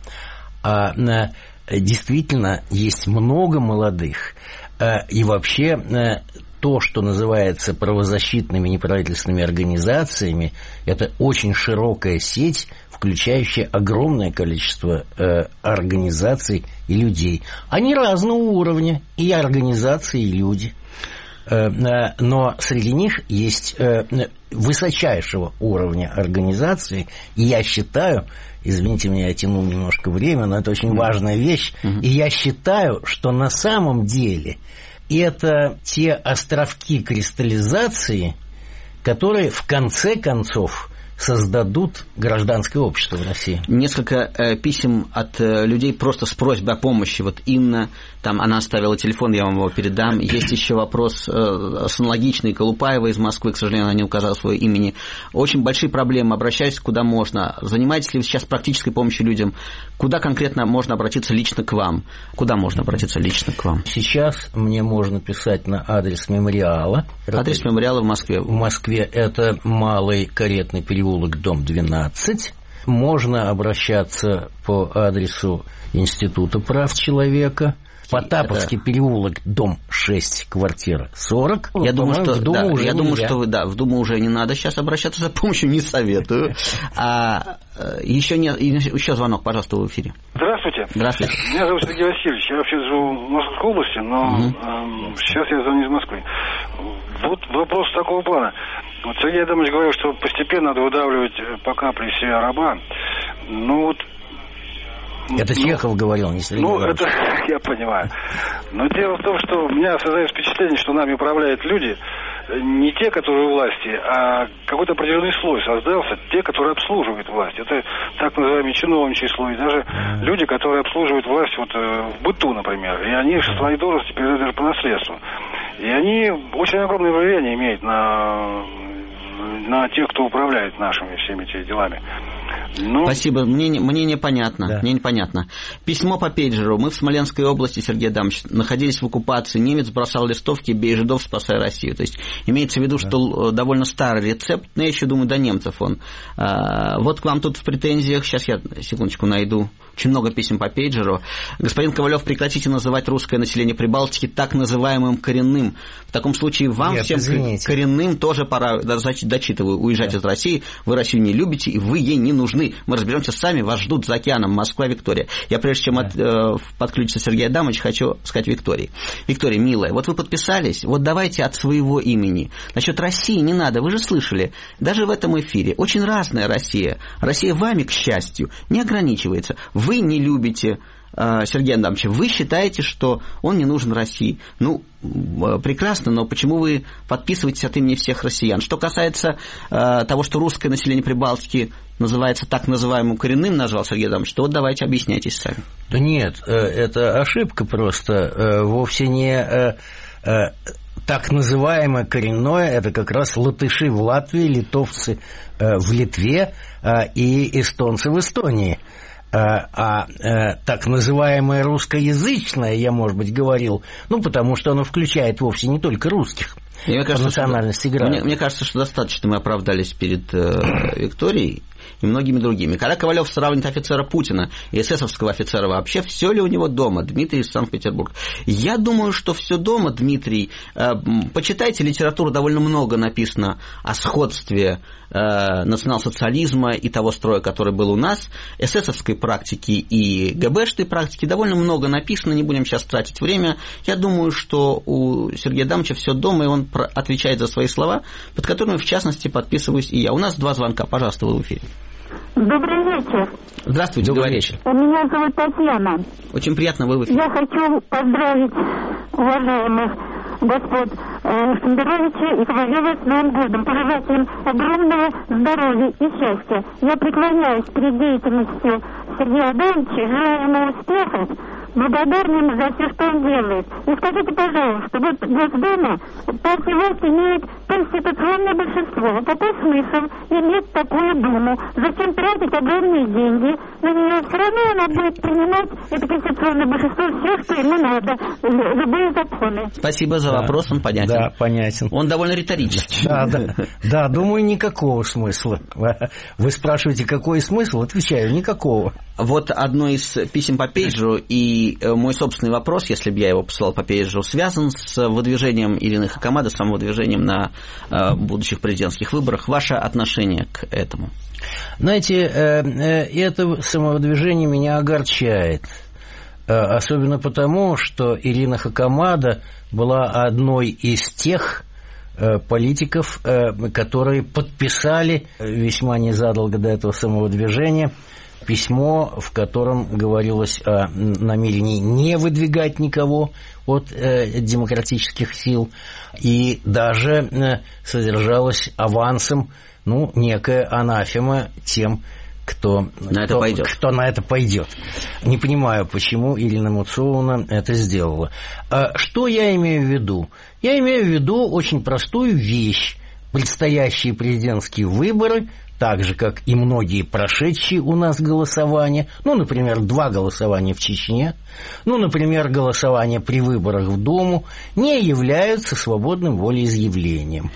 Действительно, есть много молодых. И вообще то, что называется правозащитными неправительственными организациями, это очень широкая сеть, включающая огромное количество организаций и людей. Они разного уровня, и организации, и люди. Но среди них есть высочайшего уровня организации, и я считаю, извините меня, я тяну немножко время, но это очень важная вещь, и я считаю, что на самом деле это те островки кристаллизации, которые в конце концов создадут гражданское общество в России. Несколько писем от людей просто с просьбой о помощи. Вот Инна, там она оставила телефон, я вам его передам. Есть еще вопрос аналогичный Колупаева из Москвы, к сожалению, она не указала своего имени. Очень большие проблемы, обращайтесь куда можно. Занимаетесь ли вы сейчас практической помощью людям? Куда конкретно можно обратиться лично к вам? Куда можно обратиться лично к вам? Сейчас мне можно писать на адрес мемориала. Адрес мемориала в Москве? В Москве это Малый Каретный переулок, дом 12. Можно обращаться по адресу Института прав человека. Потаповский переулок, дом 6, квартира 40. Я думаю, что в Думу уже не надо сейчас обращаться за помощью, не советую. Еще звонок, пожалуйста, в эфире. Здравствуйте. Здравствуйте. Меня зовут Сергей Васильевич. Я вообще живу в Московской области, но сейчас я звоню из Москвы. Вот вопрос такого плана. Вот Сергей Адамович говорил, что постепенно надо выдавливать по капле из себя раба. Это Чехов говорил, не Сергей Адамович. Это я понимаю. Но дело в том, что у меня создается впечатление, что нами управляют люди, не те, которые у власти, а какой-то определенный слой создался, те, которые обслуживают власть. Это так называемый чиновничий слой, даже люди, которые обслуживают власть в быту, например. И они свои должности передают даже по наследству. И они очень огромное влияние имеют на тех, кто управляет нашими всеми этими делами. Спасибо. Мне непонятно. Да. Мне непонятно. Письмо по пейджеру. Мы в Смоленской области, Сергей Адамович, находились в оккупации. Немец бросал листовки: «Бей жидов, спасай Россию». То есть имеется в виду, что довольно старый рецепт. Но я еще думаю, до немцев он. Вот к вам тут в претензиях. Сейчас я, секундочку, найду. Очень много писем по пейджеру. Господин Ковалев, прекратите называть русское население Прибалтики так называемым коренным. В таком случае вам всем коренным тоже пора, дочитываю, уезжать из России. Вы Россию не любите, и вы ей не нужны. Мы разберемся сами, вас ждут за океаном. Москва, Виктория. Я, прежде чем подключиться Сергей Адамович, хочу сказать Виктории. Виктория, милая, вот вы подписались, вот давайте от своего имени. Насчет России не надо, вы же слышали. Даже в этом эфире. Очень разная Россия. Россия вами, к счастью, не ограничивается. Вы не любите Сергея Адамовича, вы считаете, что он не нужен России. Прекрасно, но почему вы подписываетесь от имени всех россиян? Что касается того, что русское население Прибалтики называется так называемым коренным, назвал Сергей Адамович, то вот давайте объясняйтесь сами. Да нет, это ошибка просто. Вовсе не так называемое коренное, это как раз латыши в Латвии, литовцы в Литве и эстонцы в Эстонии. Так называемое русскоязычное, я, может быть, говорил, потому что оно включает вовсе не только русских. Мне кажется, что достаточно мы оправдались перед Викторией и многими другими. Когда Ковалев сравнит офицера Путина и эсэсовского офицера вообще, все ли у него дома? Дмитрий из Санкт-Петербурга. Я думаю, что все дома, Дмитрий. Почитайте литературу, довольно много написано о сходстве национал-социализма и того строя, который был у нас, эсэсовской практики и ГБшной практики. Довольно много написано, не будем сейчас тратить время. Я думаю, что у Сергея Адамовича все дома, и он отвечает за свои слова, под которыми, в частности, подписываюсь и я. У нас 2 звонка. Пожалуйста, вы в эфире. Добрый вечер. Здравствуйте, добрый вечер. Меня зовут Татьяна. Очень приятно, вы в эфире. Я хочу поздравить уважаемых господ Шендеровича и Ковалева с Новым годом. Пожелать им огромного здоровья и счастья. Я преклоняюсь перед деятельностью Сергея Адамовича, желаю ему успехов, благодарна ему за все, что он делает. И скажите, пожалуйста, вот Госдума, партия власти имеет конституционное большинство. Какой смысл иметь такую Думу? Зачем тратить огромные деньги на нее? Все равно она будет принимать это конституционное большинство все, что ему надо, любые законы. Спасибо за вопрос, он понятен. Да, понятен. Он довольно риторический. Да, думаю, никакого смысла. Вы спрашиваете, какой смысл? Отвечаю, никакого. Вот одно из писем по пейджеру и мой собственный вопрос, если бы я его посылал по пейджеру, связан с выдвижением Ирины Хакамады, самовыдвижением на будущих президентских выборах. Ваше отношение к этому? Знаете, это самовыдвижение меня огорчает. Особенно потому, что Ирина Хакамада была одной из тех политиков, которые подписали весьма незадолго до этого самовыдвижения письмо, в котором говорилось о намерении не выдвигать никого от демократических сил, и даже содержалось авансом некая анафема тем, кто на это пойдет. Не понимаю, почему Ирина Муцовна это сделала. Что я имею в виду? Я имею в виду очень простую вещь. Предстоящие президентские выборы, так же, как и многие прошедшие у нас голосования, например, 2 голосования в Чечне, например, голосование при выборах в Думу, не являются свободным волеизъявлением.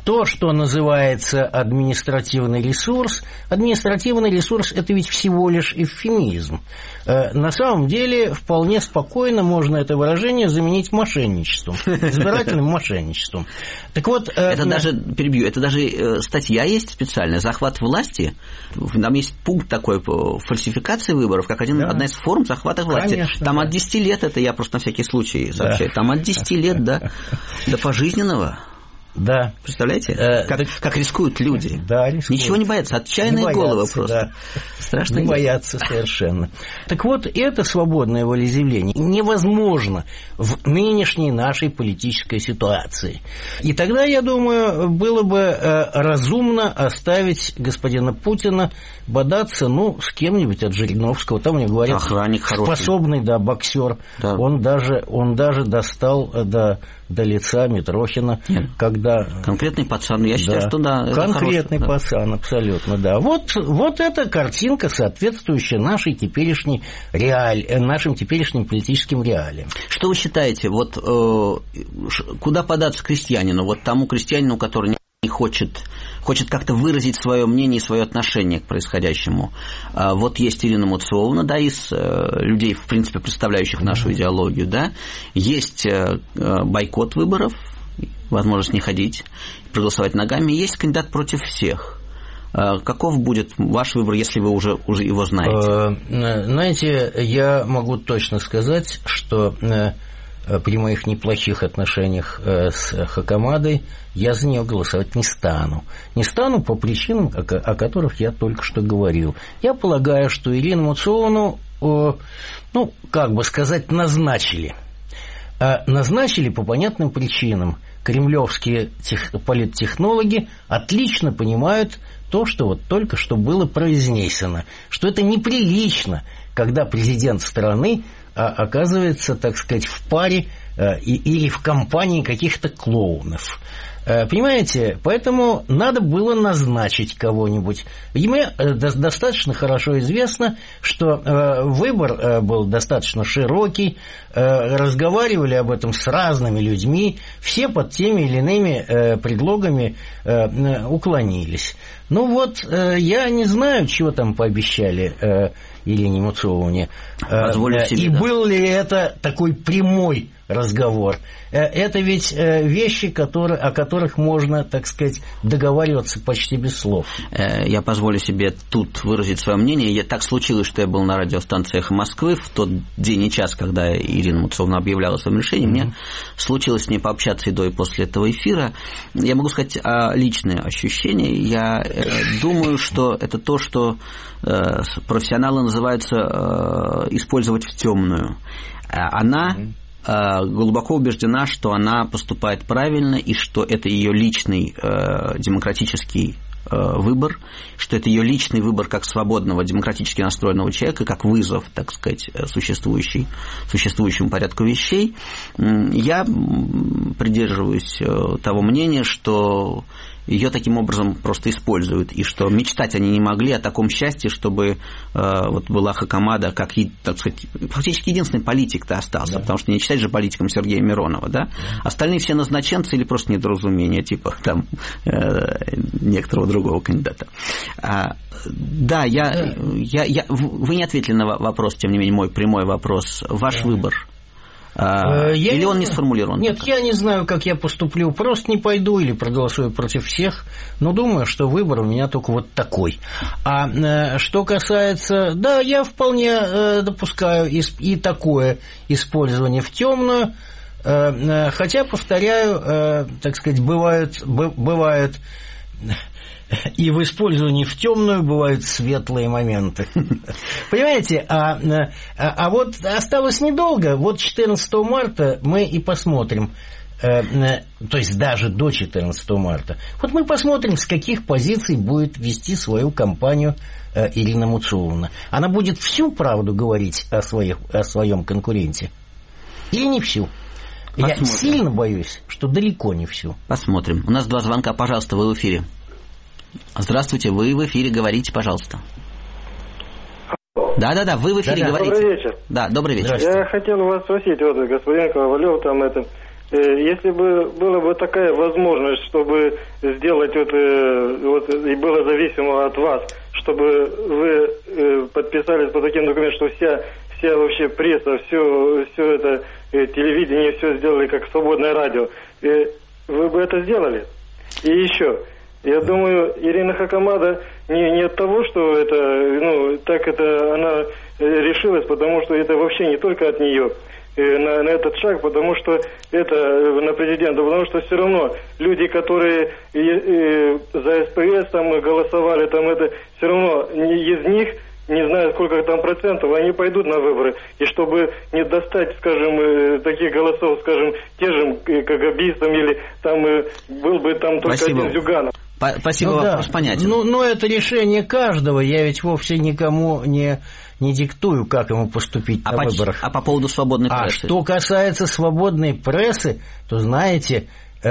то, что называется административный ресурс, это ведь всего лишь эвфемизм. На самом деле вполне спокойно можно это выражение заменить мошенничеством, избирательным мошенничеством. Так вот, это даже статья есть специальная, захват власти. Там есть пункт такой по фальсификации выборов, как одна из форм захвата власти. Конечно, там от 10 лет, это я просто на всякий случай сообщаю, там от 10 лет до пожизненного. Да. Представляете? Как рискуют люди. Да, рискуют. Ничего не боятся, отчаянные головы просто. Да. Страшно. Не боятся совершенно. Так вот, это свободное волеизъявление невозможно в нынешней нашей политической ситуации. И тогда, я думаю, было бы разумно оставить господина Путина бодаться, с кем-нибудь от Жириновского. Там, мне говорят, охранник способный, боксер. Да. Он даже достал до лица Митрохина, когда... Конкретный пацан, я считаю, что да. Конкретный пацан, абсолютно, да. Вот эта картинка, соответствующая нашим теперешним политическим реалиям. Что вы считаете, куда податься крестьянину, тому крестьянину, который не хочет как-то выразить свое мнение и свое отношение к происходящему? Вот есть Ирина Муцовна, да, из людей, в принципе, представляющих нашу идеологию, да, есть бойкот выборов, возможность не ходить, проголосовать ногами, есть кандидат против всех. Каков будет ваш выбор, если вы уже его знаете? Знаете, я могу точно сказать, что при моих неплохих отношениях с Хакамадой я за нее голосовать не стану. Не стану по причинам, о которых я только что говорил. Я полагаю, что Ирину Муцовну, назначили. Назначили по понятным причинам. Кремлевские политтехнологи отлично понимают то, что только что было произнесено, что это неприлично, когда президент страны оказывается, так сказать, в паре или в компании каких-то клоунов. Понимаете? Поэтому надо было назначить кого-нибудь. И мне достаточно хорошо известно, что выбор был достаточно широкий, разговаривали об этом с разными людьми, все под теми или иными предлогами уклонились. Я не знаю, чего там пообещали Ирине Муцовне. И был ли это такой прямой разговор. Это ведь вещи, о которых можно, так сказать, договариваться почти без слов. Я позволю себе тут выразить свое мнение. Так случилось, что я был на радиостанции «Эхо Москвы» в тот день и час, когда Ирина Муцовна объявляла о своем решении. Мне случилось с ней пообщаться и до, и после этого эфира. Я могу сказать личные ощущения. Я думаю, что это то, что профессионалы называют использовать в темную. Она глубоко убеждена, что она поступает правильно, и что это ее личный демократический выбор, что это ее личный выбор как свободного, демократически настроенного человека, как вызов, так сказать, существующему порядку вещей. Я придерживаюсь того мнения, что ее таким образом просто используют, и что мечтать они не могли о таком счастье, чтобы была Хакамада, как, так сказать, фактически единственный политик-то остался, потому что не считать же политиком Сергея Миронова, да? Остальные все назначенцы или просто недоразумения, типа там некоторого другого кандидата. Да, вы не ответили на вопрос, тем не менее, мой прямой вопрос. Ваш выбор. Или он не сформулирован? Нет, я не знаю, как я поступлю. Просто не пойду или проголосую против всех. Но думаю, что выбор у меня только вот такой. А что касается... Да, я вполне допускаю и такое использование в темную. Хотя, повторяю, так сказать, бывают и в использовании в темную бывают светлые моменты. Понимаете? А вот осталось недолго. Вот 14 марта мы и посмотрим. То есть даже до 14 марта. Вот мы посмотрим, с каких позиций будет вести свою кампанию Ирина Муцовна. Она будет всю правду говорить о своем конкуренте? Или не всю? Посмотрим. Я сильно боюсь, что далеко не всю. Посмотрим. У нас 2 звонка. Пожалуйста, вы в эфире. Здравствуйте, вы в эфире, говорите, пожалуйста. Да, вы в эфире говорите. Добрый вечер. Да, добрый вечер. Я хотел у вас спросить, господин Ковалев, Если бы была бы такая возможность, чтобы сделать и было зависимо от вас, чтобы вы подписались под таким документом, что вся вообще пресса, все это телевидение, все сделали как свободное радио, вы бы это сделали? И еще, я думаю, Ирина Хакамада не от того, что она решилась, потому что это вообще не только от нее на этот шаг, потому что это на президента, потому что все равно люди, которые за СПС там голосовали, там это все равно из них, не знаю сколько там процентов, они пойдут на выборы. И чтобы не достать, скажем, таких голосов, скажем, тем же КГБистам или там был бы там только Спасибо. один Зюганов. Спасибо, вопрос понятен. Ну, это решение каждого. Я ведь вовсе никому не диктую, как ему поступить на выборах. А по поводу свободной прессы? Что касается свободной прессы, то, знаете,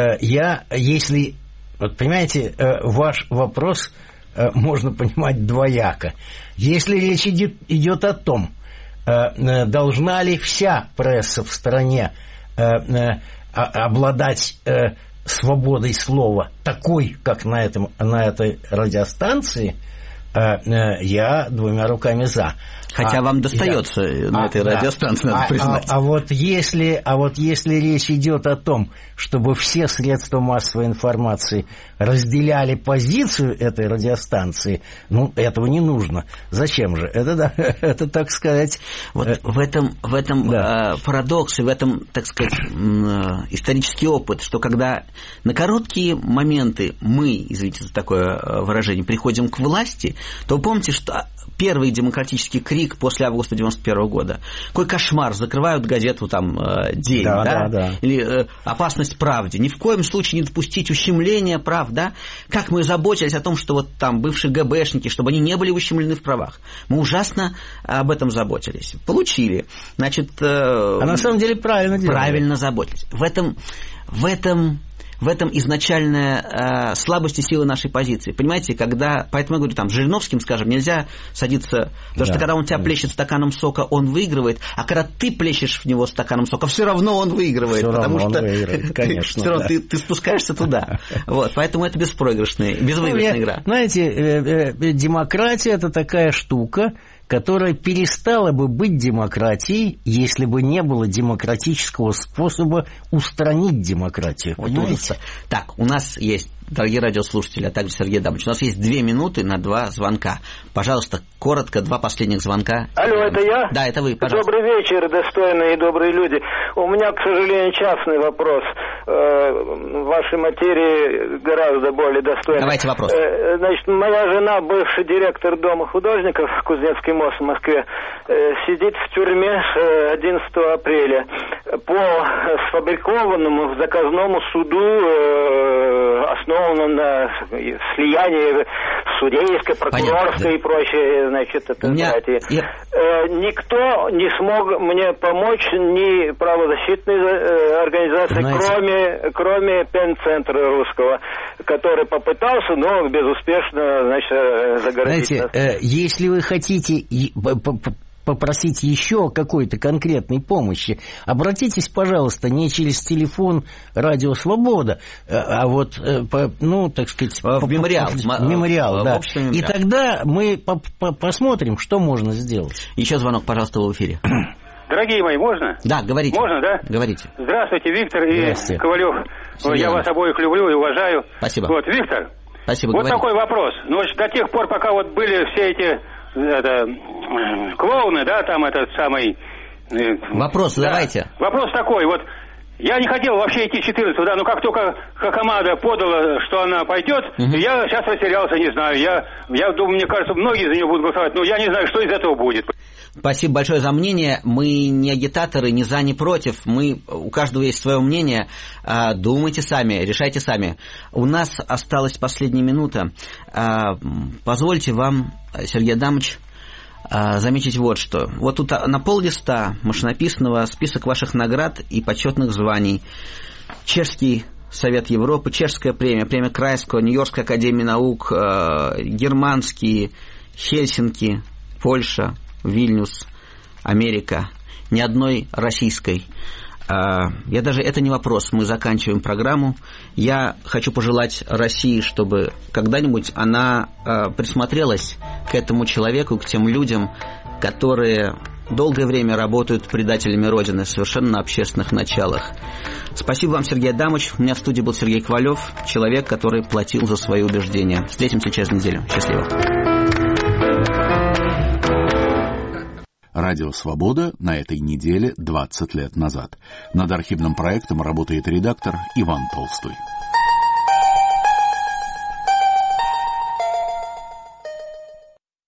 понимаете, ваш вопрос можно понимать двояко. Если речь идет о том, должна ли вся пресса в стране обладать свободой слова такой, как на этой радиостанции, я двумя руками за. Хотя вам достается на этой радиостанции, надо признать. А вот если речь идет о том, чтобы все средства массовой информации разделяли позицию этой радиостанции, этого не нужно. Зачем же? Это так сказать... Вот в этом парадокс, и в этом, так сказать, исторический опыт, что когда на короткие моменты мы, извините за такое выражение, приходим к власти, то вы помните, что первый демократический крик после августа 91 года. Какой кошмар, закрывают газету там «День», да? Или «Опасность правде». Ни в коем случае не допустить ущемления прав, да? Как мы заботились о том, что вот там бывшие ГБшники, чтобы они не были ущемлены в правах. Мы ужасно об этом заботились. Получили. Значит... А на самом деле правильно делали. Правильно заботились. В этом изначальная слабость и сила нашей позиции. Понимаете, поэтому я говорю, с Жириновским, скажем, нельзя садиться, потому что когда он тебя плещет стаканом сока, он выигрывает, а когда ты плещешь в него стаканом сока, все равно он выигрывает, потому что все равно ты спускаешься туда. Вот, поэтому это безвыигрышная игра. Знаете, демократия – это такая штука, которая перестала бы быть демократией, если бы не было демократического способа устранить демократию. Понимаете? Так, у нас есть, дорогие радиослушатели, а также Сергей Адамович, у нас есть 2 минуты на 2 звонка. Пожалуйста, коротко, 2 последних звонка. Алло, это я? Да, это вы, пожалуйста. Добрый вечер, достойные и добрые люди. У меня, к сожалению, частный вопрос. В вашей материи гораздо более достойный. Давайте вопрос. Значит, моя жена, бывший директор Дома художников, Кузнецкий мост в Москве, сидит в тюрьме с 11 апреля по сфабрикованному заказному суду, основанном на слиянии судейской, прокурорской и прочее, значит, никто не смог мне помочь, ни правозащитной организации, кроме Пен-центра русского, который попытался, но безуспешно, значит, загородить нас. Если вы хотите попросить еще какой-то конкретной помощи, обратитесь, пожалуйста, не через телефон «Радио Свобода», а вот, так сказать... в мемориал, да. И тогда мы посмотрим, что можно сделать. Еще звонок, пожалуйста, в эфире. Дорогие мои, можно? Да, говорите. Можно, да? Говорите. Здравствуйте, Виктор и Ковалев. Я вас обоих люблю и уважаю. Спасибо. Вот, Виктор, спасибо, вот такой вопрос. До тех пор, пока вот были все эти клоуны, да, там этот самый... Вопрос давайте. Вопрос такой, вот я не хотел вообще идти 14-го, да, но как только Хакамада подала, что она пойдет, я сейчас растерялся, не знаю. Я думаю, мне кажется, многие за нее будут голосовать, но я не знаю, что из этого будет. Спасибо большое за мнение. Мы не агитаторы, ни за, ни против. У каждого есть свое мнение. Думайте сами, решайте сами. У нас осталась последняя минута. Позвольте вам, Сергей Адамович, заметить вот что. Вот тут на пол-листа машинописного список ваших наград и почетных званий. Чешский Совет Европы, Чешская премия, премия Крайского, Нью-Йоркская академия наук, германские, Хельсинки, Польша, Вильнюс, Америка, ни одной российской. Это не вопрос, мы заканчиваем программу. Я хочу пожелать России, чтобы когда-нибудь она присмотрелась к этому человеку, к тем людям, которые долгое время работают предателями Родины, совершенно на общественных началах. Спасибо вам, Сергей Адамович. У меня в студии был Сергей Ковалев, человек, который платил за свои убеждения. Встретимся через неделю. Счастливо. Радио «Свобода» на этой неделе 20 лет назад. Над архивным проектом работает редактор Иван Толстой.